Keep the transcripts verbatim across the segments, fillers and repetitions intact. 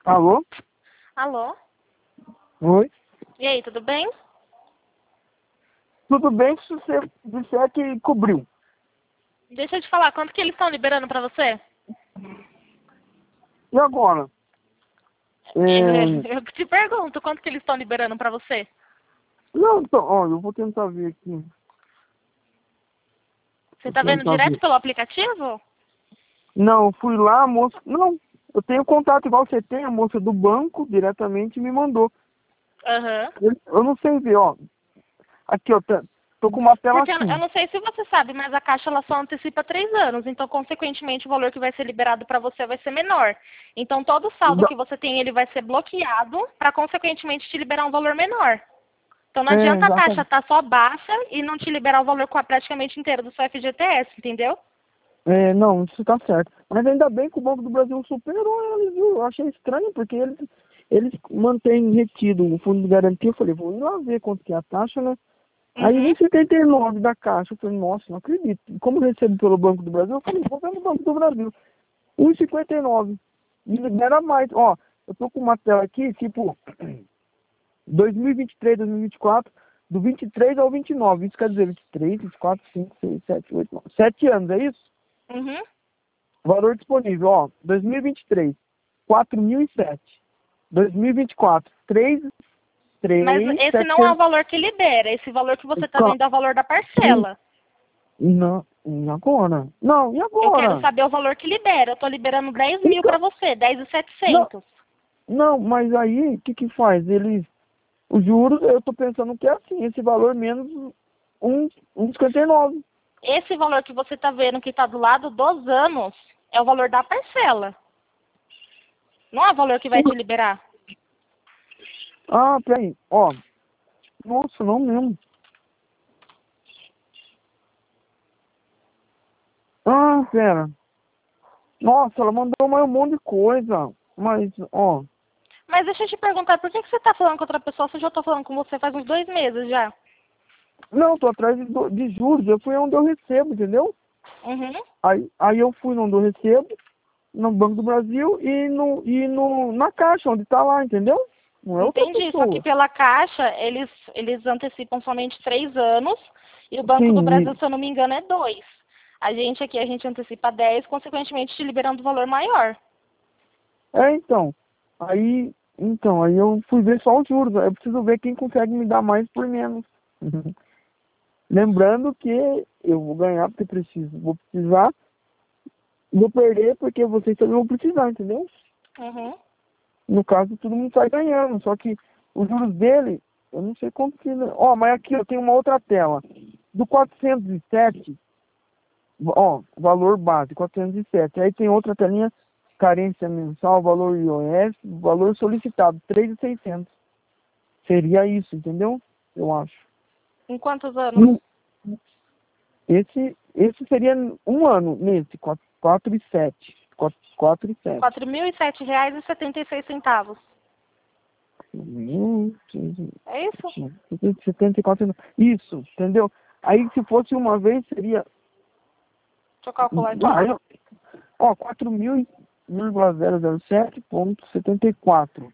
Alô? Alô? Oi? E aí, tudo bem? Tudo bem se você disser que cobriu. Deixa eu te falar, quanto que eles estão liberando pra você? E agora? É... É, eu te pergunto, quanto que eles estão liberando pra você? Não, então, olha, eu vou tentar ver aqui. Você Vou tá vendo tentar direto ver. pelo aplicativo? Não, eu fui lá, a moça... Não, eu tenho contato igual você tem, a moça do banco diretamente me mandou. Aham. Eu, eu não sei ver, ó. Aqui, ó, tá- tô com uma tela Porque eu eu assim. não sei se você sabe, mas a Caixa ela só antecipa três anos. Então, consequentemente, o valor que vai ser liberado para você vai ser menor. Então, todo saldo Da- que você tem, ele vai ser bloqueado para, consequentemente, te liberar um valor menor. Então, não É, adianta a taxa exatamente. estar só baixa e não te liberar o valor qua- praticamente inteiro do seu F G T S, entendeu? É, não, isso tá certo. Mas ainda bem que o Banco do Brasil superou eles, viu? Eu achei estranho, porque eles, eles mantêm retido o fundo de garantia. Eu falei, vou ir lá ver quanto que é a taxa, né? Aí Uhum. um e setenta e nove da Caixa. Eu falei, nossa, não acredito. E como eu recebo pelo Banco do Brasil, eu falei, vou pelo Banco do Brasil. um e cinquenta e nove. Me libera mais. Ó, eu tô com uma tela aqui, tipo, dois mil e vinte e três, dois mil e vinte e quatro, do vinte e três ao vinte e nove. Isso quer dizer vinte e três, vinte e quatro, vinte e cinco, vinte e seis, vinte e sete, vinte e oito, nove. Sete anos, é isso? Uhum. Valor disponível, ó, dois mil e vinte e três, quatro mil e sete. dois mil e vinte e quatro, três, Mas três, esse não é o setecentos. valor que libera. Esse valor que você está vendo é o valor da parcela. Não, e agora? Não, e Eu quero agora? saber o valor que libera. Eu estou liberando dez mil para Então, você, dez mil e não, setecentos. não, mas aí, o que que faz? Eles, os juros, eu tô pensando que é assim, esse valor menos um, um cinquenta e nove. Esse valor que você está vendo que está do lado dos anos é o valor da parcela. Não é o valor que vai te liberar. Ah, peraí, ó, nossa, não mesmo. Ah, pera. Nossa, ela mandou mais um monte de coisa, mas, ó, Mas deixa eu te perguntar, por que, que você está falando com outra pessoa se eu já estou falando com você faz uns dois meses já? não, tô atrás de, do- de juros, eu fui onde eu recebo, entendeu? Uhum. Aí, aí eu fui onde eu recebo, no Banco do Brasil e, no, e no, na caixa, onde tá lá, entendeu? Não é outra Entendi. Só que pessoa. pela Caixa, eles, eles antecipam somente três anos e o Banco do Sim, Brasil, se eu não me engano, é dois. A gente aqui, a gente antecipa dez, consequentemente te liberando o valor maior. é então. Aí, então, aí eu fui ver só os juros. Eu preciso ver quem consegue me dar mais por menos. Lembrando que eu vou ganhar porque preciso. Vou precisar, vou perder porque vocês também vão precisar, entendeu? Uhum. No caso, todo mundo sai ganhando. Só que os juros dele, eu não sei quanto que... Ó, mas aqui eu tenho uma outra tela. Do quatrocentos e sete, ó, valor base, quatrocentos e sete. Aí tem outra telinha, carência mensal, valor I O S, valor solicitado, três mil e seiscentos. Seria isso, entendeu? Eu acho. Em quantos anos? Hum, Esse, esse seria um ano nesse, quatro e sete. quatro e sete. quatro mil e sete reais e setenta e seis centavos. Hum, É isso? setenta e quatro. Isso, entendeu? Aí se fosse uma vez seria. Deixa eu calcular aqui. Ah, eu- ó, quatro mil zero zero sete ponto setenta e quatro.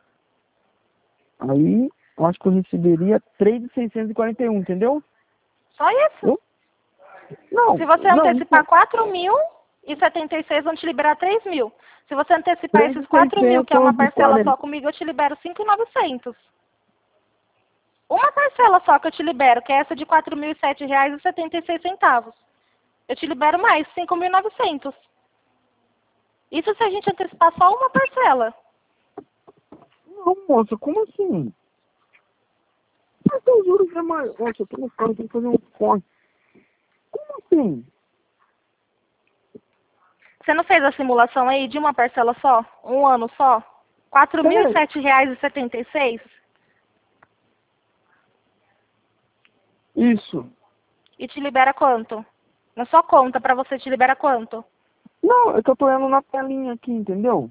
Aí eu acho que eu receberia três mil seiscentos e quarenta e um, entendeu? Só isso. Eu? Não, Se você não, antecipar então, quatro mil e setenta e seis, vão te liberar três mil. Se você antecipar esses quatro mil, que é uma parcela só três mil seiscentos e quarenta. comigo, eu te libero cinco mil e novecentos. Uma parcela só que eu te libero, que é essa de quatro mil e sete reais e setenta e seis centavos. Eu te libero mais, cinco mil e novecentos. Isso se a gente antecipar só uma parcela. Não, moça, como assim? Mas os juros é maior. Nossa, eu tô no carro, tenho que fazer um corte. Como assim? Você não fez a simulação aí de uma parcela só? Um ano só? quatro mil e É, sete reais e setenta e seis? isso. E te libera quanto? Na sua conta, pra você, te libera quanto? Não, é que eu tô olhando na telinha aqui, entendeu?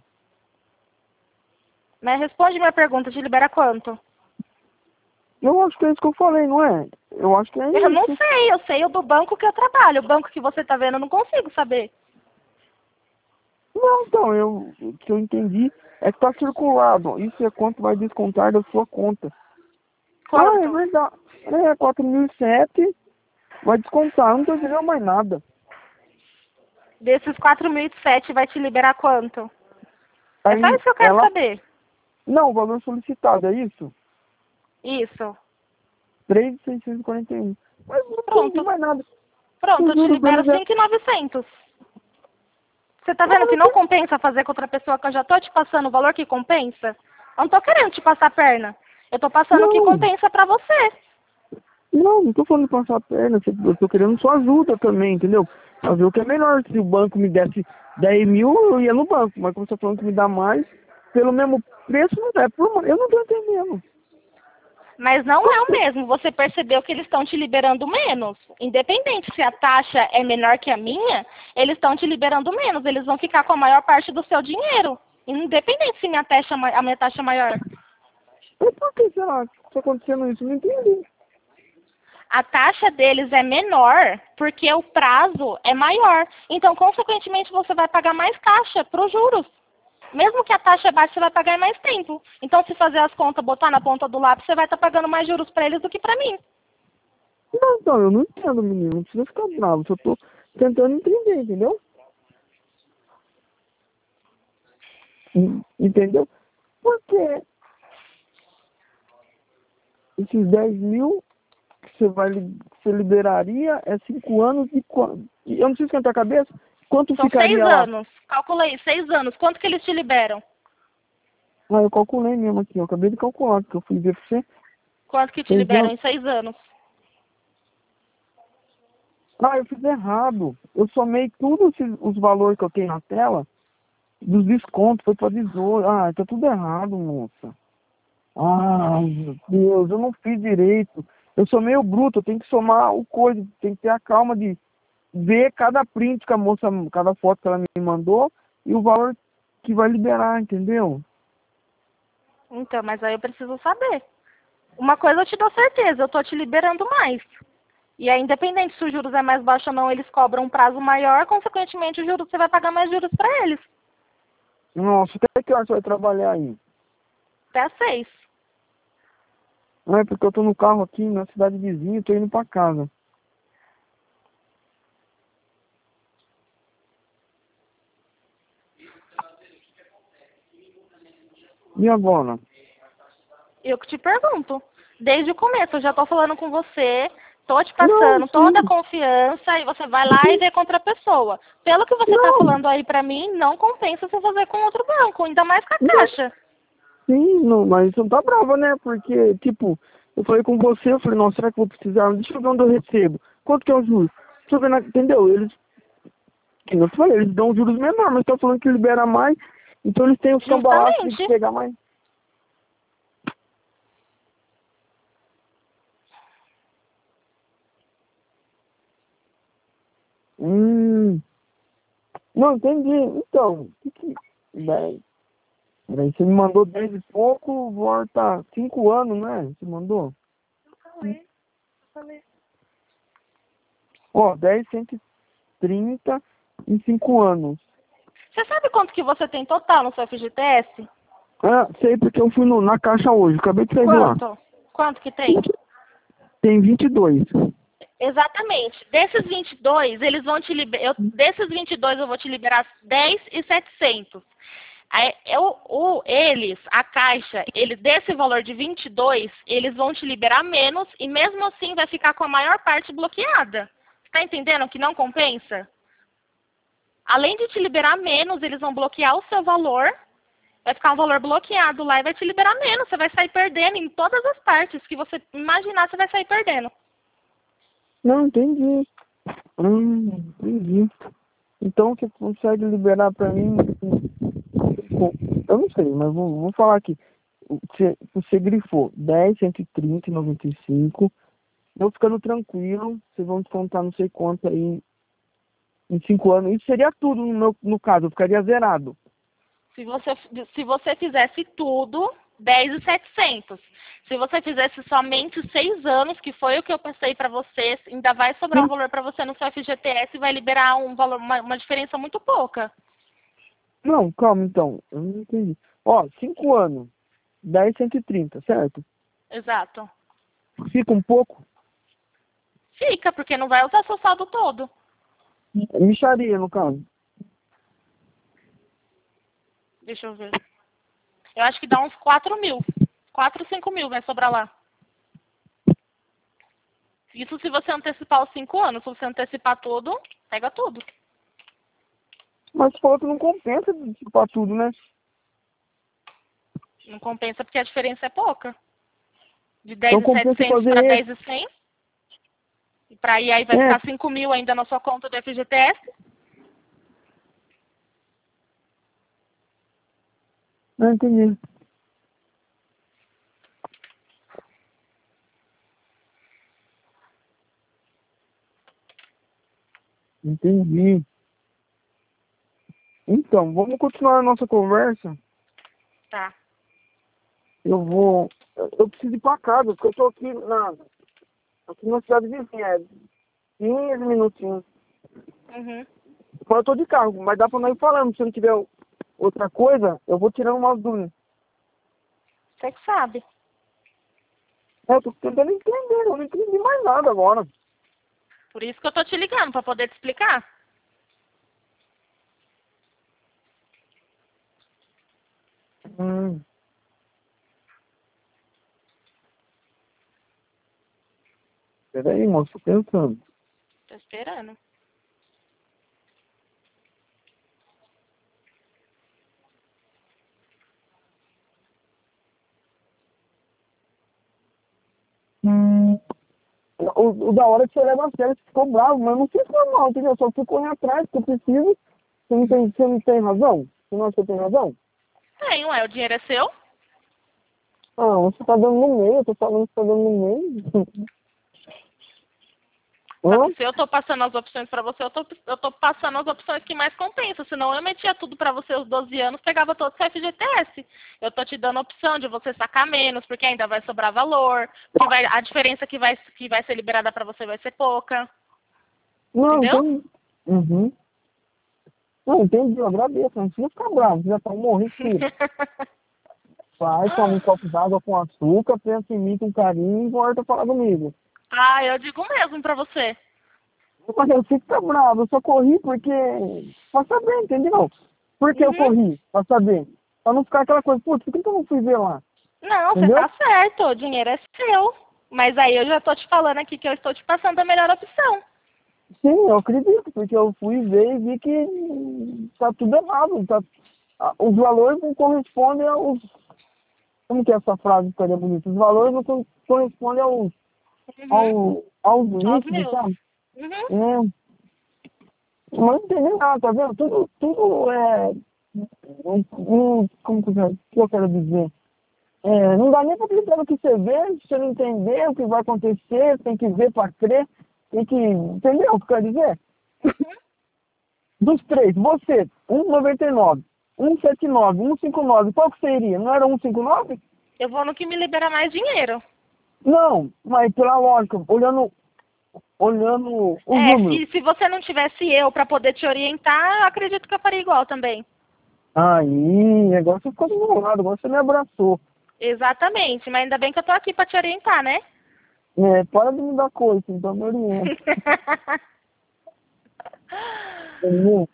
Né? Responde minha pergunta, te libera quanto? Eu acho que é isso que eu falei, não é? Eu acho que é Eu não isso. sei, eu sei o do banco que eu trabalho. O banco que você tá vendo, eu não consigo saber. Não, então, eu, o que eu entendi É que tá circulado. Isso é quanto vai descontar da sua conta. Quanto? Ah, é verdade. É, quatro mil e sete vai descontar. Eu não tô entendendo mais nada. Desses quatro mil e sete vai te liberar quanto? É Aí só isso que eu quero ela... saber. Não, o valor solicitado, é isso? Isso. três mil seiscentos e quarenta e um. Mas não entendi Pronto. mais nada. Pronto, O eu te juro libero deles é... cinco mil e novecentos. Você tá Ah, vendo que não não tem... compensa fazer com outra pessoa, que eu já tô te passando o valor que compensa? Eu não tô querendo te passar a perna. Eu tô passando o que Não, compensa pra você. não, não tô falando de passar a perna. Eu tô querendo sua ajuda também, entendeu? Pra ver o que é melhor. Se o banco me desse dez mil, eu ia no banco. Mas como você tá falando que me dá mais, pelo mesmo preço, não dá. Por... Eu não tô entendendo. Mas não é o mesmo. Você percebeu que eles estão te liberando menos. Independente se a taxa é menor que a minha, eles estão te liberando menos. Eles vão ficar com a maior parte do seu dinheiro. Independente se minha taxa, é ma- a minha taxa é maior. Mas por que será que tá acontecendo isso? Eu não entendi. A taxa deles é menor porque o prazo é maior. Então, consequentemente, você vai pagar mais taxa para os juros. Mesmo que a taxa é baixa, você vai pagar em mais tempo. Então, se fazer as contas, botar na ponta do lápis, você vai estar pagando mais juros para eles do que para mim. Não, não, eu não entendo, menino. Não precisa ficar bravo. Só tô tentando entender, entendeu? Hum, Entendeu? Porque esses dez mil que você vai li- que você liberaria é cinco anos e quanto? Eu não sei esquentar a cabeça. Quanto São seis ficaria lá? anos. Calcula aí, seis anos. Quanto que eles te liberam? Ah, eu calculei mesmo aqui, eu acabei de calcular, porque eu fui ver pra você. Quanto que te Seis liberam anos. em seis anos? Ah, eu fiz errado. Eu somei tudo esses, os valores que eu tenho na tela, dos descontos, foi pra dezoito. Ah, tá tudo errado, moça. Ai, meu Deus, eu não fiz direito. Eu somei o bruto, eu tenho que somar o coisa, tem que ter a calma de ver cada print que a moça, cada foto que ela me mandou e o valor que vai liberar, entendeu? Então, mas aí eu preciso saber. Uma coisa eu te dou certeza, eu tô te liberando mais. E aí, independente se os juros é mais baixo ou não, eles cobram um prazo maior, consequentemente, os juros, você vai pagar mais juros para eles. Nossa, até que hora você vai trabalhar aí? Até às seis. Não é porque eu tô no carro aqui na cidade vizinha, tô indo pra casa. E agora? Eu que te pergunto. Desde o começo, eu já tô falando com você, tô te Não, passando toda a sim, confiança e você vai lá e vê com outra pessoa. Pelo que você tá não, falando aí pra mim, não compensa você fazer com outro banco, ainda mais com a não, Caixa. sim, não, mas você não tá brava, né? Porque, tipo, eu falei com você, eu falei, nossa, será que eu vou precisar? Deixa eu ver onde eu recebo. Quanto que é o juros? Deixa eu ver, na... entendeu? Eles, que não te falei, eles dão juros menor, mas estão falando que libera mais, então eles têm os cambalaços, tem que Justamente. pegar mais. Hum, não, entendi. Então, que que... dez. Peraí, você me mandou dez e pouco, volta cinco anos, né? Você mandou? Falei, falei. Ó, dez, cento e trinta em cinco anos. Você sabe quanto que você tem total no seu F G T S? Ah, sei porque eu fui no, na caixa hoje, acabei de sair de lá. Quanto? Quanto que tem? Tem vinte e dois. Exatamente. Desses vinte e dois, eles vão te liberar. Desses vinte e dois, eu vou te liberar dez e setecentos. Aí, eu, o, eles, a Caixa, eles, desse valor de vinte e dois, eles vão te liberar menos e mesmo assim vai ficar com a maior parte bloqueada. Está entendendo que não compensa? Além de te liberar menos, eles vão bloquear o seu valor. Vai ficar um valor bloqueado lá e vai te liberar menos. Você vai sair perdendo em todas as partes que você imaginar, você vai sair perdendo. Não, entendi. Hum, entendi. Então você consegue liberar pra mim. com- Eu não sei, mas vou, vou falar aqui. Você, você grifou dez, cento e trinta e noventa e cinco. Eu ficando tranquilo, vocês vão descontar não sei quanto aí em cinco anos. Isso seria tudo no meu no caso, eu ficaria zerado. Se você, se você fizesse tudo, dez e setecentos. Se você fizesse somente seis anos, que foi o que eu passei para você, ainda vai sobrar um valor para você no seu F G T S e vai liberar um valor, uma, uma diferença muito pouca. Não, calma então. Eu não entendi. Ó, cinco anos, dez cento e trinta, certo? Exato. Fica um pouco? Fica, porque não vai usar seu saldo todo. Mixaria, no caso. Deixa eu ver. Eu acho que dá uns quatro mil. quatro, cinco mil vai sobrar lá. Isso se você antecipar os cinco anos. Se você antecipar tudo, pega tudo. Mas você falou que não compensa antecipar tudo, né? Não compensa porque a diferença é pouca. De Então dez mil e compensa setecentos fazer para esse. dez mil e cem. E para aí, aí vai É. ficar cinco mil ainda na sua conta do F G T S. Não entendi. Entendi. Então, vamos continuar a nossa conversa. Tá. Eu vou. Eu eu preciso ir pra casa, porque eu tô aqui na. Aqui na cidade vizinha. É quinze minutinhos. Uhum. Mas eu tô de carro, mas dá pra nós ir falando. Se não tiver outra coisa, eu vou tirando umas dúvidas. Você que sabe. É, eu tô tentando entender, eu não entendi mais nada agora. Por isso que eu tô te ligando, para poder te explicar. Hum. Peraí, moço, tô pensando. Tô esperando. Hum. O, o da hora é que você leva a sério, você ficou bravo, mas não fica mal, entendeu? Só fico correndo atrás, porque eu preciso. Você não tem, você não tem razão? Você não acha que eu tenho razão? Tenho, é. O dinheiro é seu. Ah, você tá dando no meio, eu tô falando que tá dando no meio. Só Hã? que se eu tô passando as opções pra você, eu tô, eu tô passando as opções que mais compensam. Senão eu metia tudo pra você aos doze anos, pegava todo o F G T S. Eu tô te dando a opção de você sacar menos, porque ainda vai sobrar valor, porque vai, a diferença que vai, que vai ser liberada pra você vai ser pouca. Não, Entendeu? entendi. Uhum. Não, entendi, eu agradeço, não precisa ficar bravo, você já tá morrendo, filho. Vai, toma um copo d'água com açúcar, pensa em mim com carinho e volta a falar comigo. Ah, eu digo mesmo pra você. Mas eu fico tá bravo, eu só corri porque. Pra saber, entendeu? Por que eu Uhum. corri? Pra saber. Pra não ficar aquela coisa, putz, por que que eu não fui ver lá? Não, você Entendeu? tá certo, o dinheiro é seu. Mas aí eu já tô te falando aqui que eu estou te passando a melhor opção. Sim, eu acredito, porque eu fui ver e vi que tá tudo errado. Tá, a- os valores não correspondem aos. Como que é essa frase ficaria bonita? Os valores não con- correspondem aos, Uhum. ao, aos Aos líquidos, meus. sabe? Uhum. É, não entendi nada, tá vendo? Tudo, tudo é. um- um- Como que eu que eu quero dizer? É, não dá nem para acreditar no que você vê, se você não entender o que vai acontecer, tem que ver para crer, tem que. Entendeu o que eu quero dizer? Dos três, você, um noventa e nove, um setenta e nove, um cinquenta e nove, qual que você iria? Não era um cinquenta e nove? Eu vou no que me libera mais dinheiro. Não, mas pela lógica, olhando, olhando os É, números. se, se você não tivesse eu pra poder te orientar, eu acredito que eu faria igual também. Aí, agora você ficou do meu lado, agora você me abraçou. Exatamente, mas ainda bem que eu tô aqui pra te orientar, né? É, para de me dar coisa, então me orienta. Entendeu?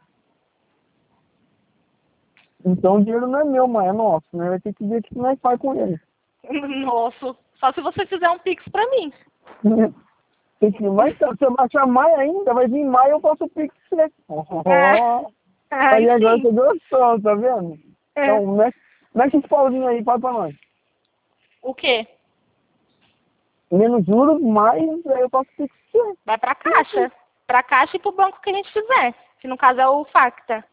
Então o dinheiro não é meu, mas é nosso, né? Vai ter que ver o que nós faz com ele. Nossa, só se você fizer um pix pra mim. Tem que vai, então, se eu baixar maio ainda, vai vir maio eu faço o pix pra você. É. Oh, Ai, aí agora sim. você gostou, tá vendo? É. Então, mexe, mexe esse pauzinho aí, fala pra nós. O quê? Menos juros, mais, aí eu faço o pix pra você. Vai pra caixa. Pra caixa e pro banco que a gente fizer. Que no caso é o Facta.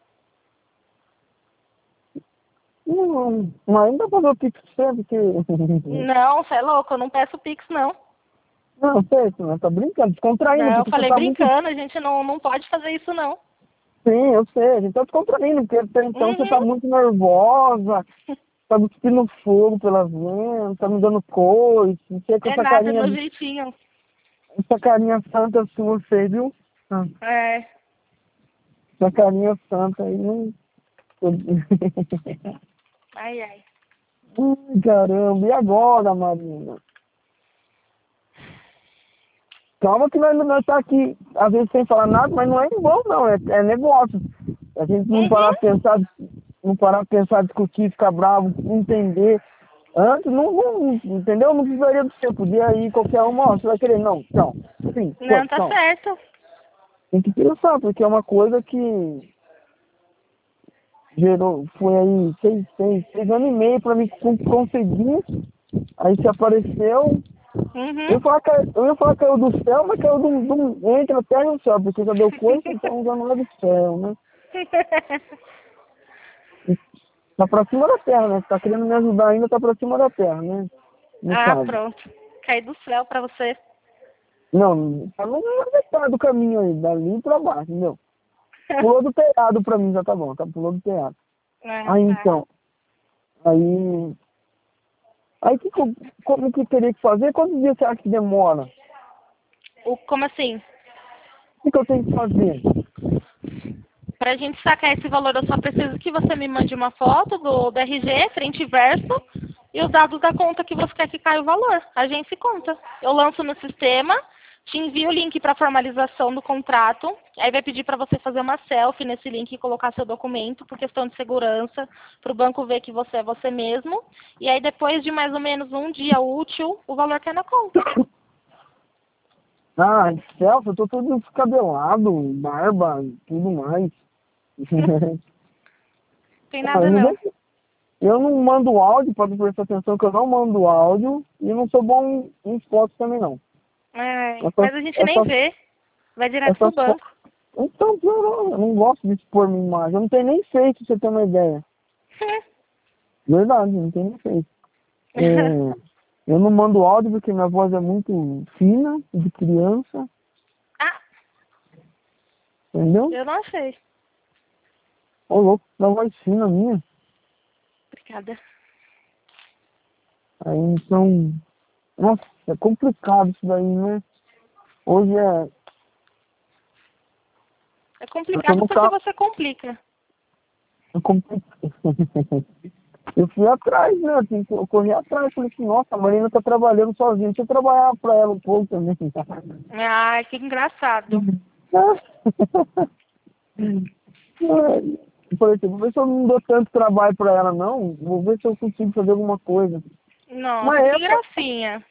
Não, mas ainda fazer o pix pra você, porque... Não, você é louco, eu não peço pix, não. Não, sei, não, tá brincando, descontraindo, Não, eu porque você falei tá muito... brincando, a gente não, não pode fazer isso, não. Sim, eu sei, a gente tá descontraindo, porque até então você tá Uhum. muito nervosa, tá cuspindo fogo pelas ventas, tá me dando coice, você com É essa nada, é carinha, meu jeitinho. essa carinha santa sua, você, viu? Ah, É. essa carinha santa aí, não... Ai, ai. Ai, caramba, e agora, Marina? Calma que nós, nós tá aqui, às vezes sem falar nada, mas não é em vão, não, é, é negócio. A gente não parar Uhum. pra pensar, não parar pra pensar, discutir, ficar bravo, entender. Antes, não, não, entendeu? Não precisaria do seu, podia ir qualquer uma, ó, você vai querer, não, tchau. Sim, foi, Não, tá tchau. certo. Tem que pensar, porque é uma coisa que gerou, foi aí seis, seis, seis anos e meio pra mim con- conseguir, aí se apareceu, eu ia Uhum. falar que, eu ia falar que caiu do céu, mas caiu do, do, entre a terra e o céu, porque já deu coisa, então já não é do céu, né? Tá pra cima da terra, né? Tá querendo me ajudar ainda, tá pra cima da terra, né? No Ah, caso. pronto. Caí do céu pra você. Não, tá no metade do caminho aí, dali pra baixo, entendeu? Pulou do telhado pra mim, já tá bom, tá? Pulou do telhado. Ah, Aí tá. então, aí. Aí que, co- como que teria que fazer? Quantos dias você acha que demora? O, como assim? O que, que eu tenho que fazer? Pra gente sacar esse valor, eu só preciso que você me mande uma foto do, do R G, frente e verso, e os dados da conta que você quer que caia o valor. A gente se conta. Eu lanço no sistema, te envio o link para formalização do contrato, aí vai pedir para você fazer uma selfie nesse link e colocar seu documento, por questão de segurança, para o banco ver que você é você mesmo. E aí depois de mais ou menos um dia útil, o valor cai na conta. Ah, Celso, eu tô todo descabelado, barba, tudo mais. Tem Ah, nada não não. deixa- eu não mando áudio, pode prestar atenção que eu não mando áudio e não sou bom em, em fotos também não. Ai, Essas, mas a gente nem essas, vê. Vai direto pro essas fotos. banco. Então, piorou, eu não gosto de expor minha imagem. Eu não tenho nem face, pra você ter uma ideia. Verdade, não tenho nem face. É, eu não mando áudio porque minha voz é muito fina, de criança, Ah, entendeu? eu não achei. Ô louco, uma voz fina minha. Obrigada. Aí então, nossa, é complicado isso daí, né? Hoje é. É Porque eu complicado não porque ca- você complica. é complicado. Eu fui atrás, né? Eu, tenho que- eu corri atrás, falei assim, nossa, a Marina tá trabalhando sozinha, deixa eu trabalhar pra ela um pouco também. Ai, que engraçado. Eu falei assim, vou ver se eu não dou tanto trabalho pra ela, não. Vou ver se eu consigo fazer alguma coisa. Nossa, Mas que essa, gracinha.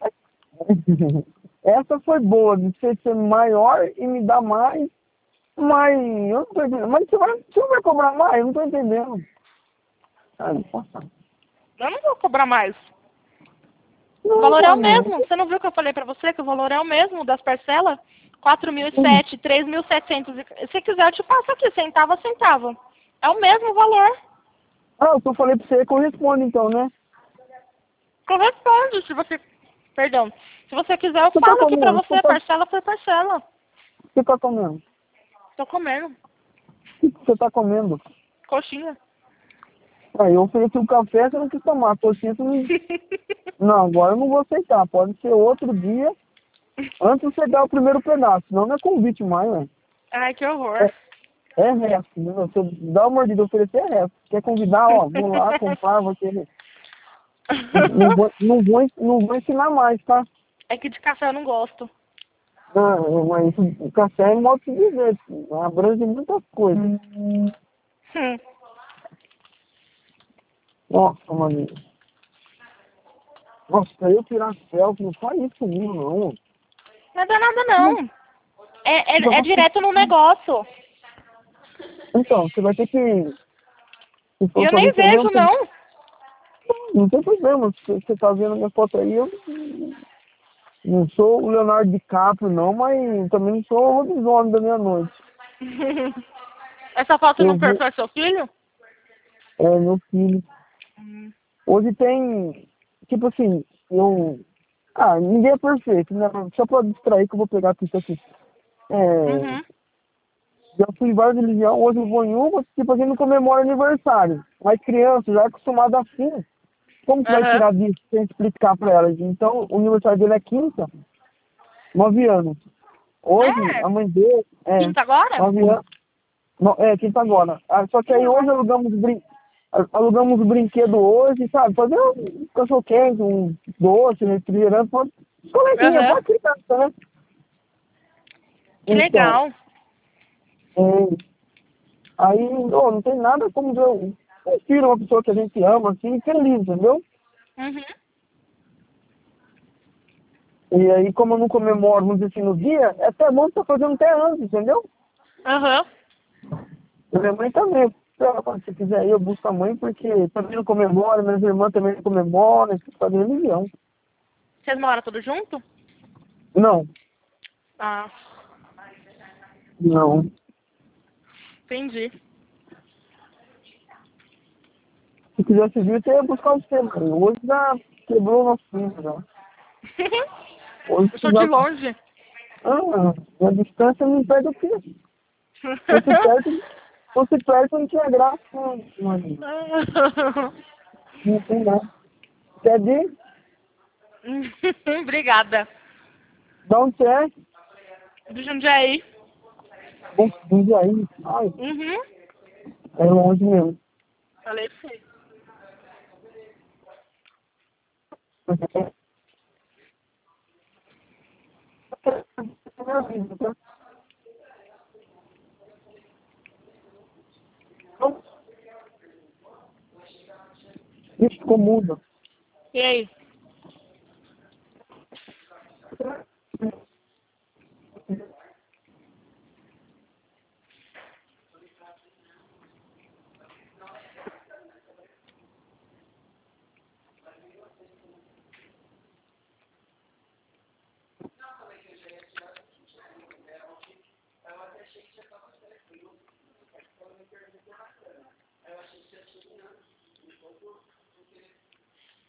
essa foi boa, de você ser maior e me dar mais, mas eu não tô entendendo. Mas você vai, você vai cobrar mais? Eu não tô entendendo. Ah, não posso. Eu não vou cobrar mais. O Não, valor é o mano. mesmo. Você não viu que eu falei pra você que o valor é o mesmo das parcelas? quatro mil e sete, três mil e setecentos. Se quiser, eu te passo aqui, centavo a centavo. É o mesmo valor. Ah, o que eu falei pra você corresponde então, né? Corresponde, se você... Perdão. Se você quiser, eu Você tá falo aqui pra comendo? Você você, tá, parcela por parcela. você tá comendo? Tô comendo. O que você tá comendo? Coxinha. Aí eu ofereci o café, você não quis tomar. Coxinha, você não... Não, agora eu não vou aceitar. Pode ser outro dia, antes de você dar o primeiro pedaço. Senão não é convite mais, né? Ai, que horror. É, é resto, né? Você dá uma mordida, oferecer é resto. Quer convidar, ó, vou lá comprar, vou querer. Não vou, não vou, não vou ensinar mais, tá? É que de café eu não gosto. Não, mas o café é modo de dizer, abrange muitas coisas. Hum. Nossa, mano. Nossa, pra eu tirar selfie, não faz isso comigo, não. Não dá nada não. É, é, é Nossa. direto no negócio. Então, você vai ter que, se E for eu fazer nem isso mesmo, vejo você- não. não tem problema. Se você tá vendo a minha foto aí, eu não sou o Leonardo DiCaprio, não, mas também não sou o lobisomem da meia-noite. Essa foto Eu no vou, perfil é seu filho? é, meu filho. Hum. Hoje tem, tipo assim, eu... Ah, ninguém é perfeito, né? Só pra distrair que eu vou pegar tudo aqui. É, Uhum. já fui em várias religiões, hoje eu vou em uma, tipo, a gente não comemora aniversário. Mas criança já é acostumada assim. Como que vai Aham. tirar disso sem explicar pra elas? Então, o aniversário dele é quinta, nove anos. Hoje, É? a mãe dele é Quinta agora? nove anos. No, é, quinta agora. Ah, só que aí hoje Uhum. alugamos brin... a- alugamos um brinquedo hoje, sabe? Fazer um cachorro quente, um doce, um refrigerante, uma coleguinha, Aham. pra criança, né? Que Então, legal. é, aí, ô, não tem nada como eu prefiro uma pessoa que a gente ama, assim, feliz, entendeu? Uhum. E aí, como eu não comemoro, vamos dizer assim, no dia, é até bom estar fazendo até antes, entendeu? Aham. E minha mãe também. Ela fala, se quiser ir, eu busco a mãe, porque também não comemora, minhas irmãs também não comemoram, isso faz religião. Vocês moram todos juntos? Não, Ah, não. entendi. Se quisesse vir, você ia buscar o seu, cara. Hoje já quebrou o nosso filho, já. Hoje Eu sou de já... longe. Ah, a distância não impede o quê? Se fosse perto, se fosse perto, não tinha graça, mano. Não tem nada. Quer vir? Obrigada. Dá onde você é? Do Jundiaí. Bom, vem aí. Ai, Uhum. é longe mesmo. Falei pra você. Isso ficou mudo. E aí?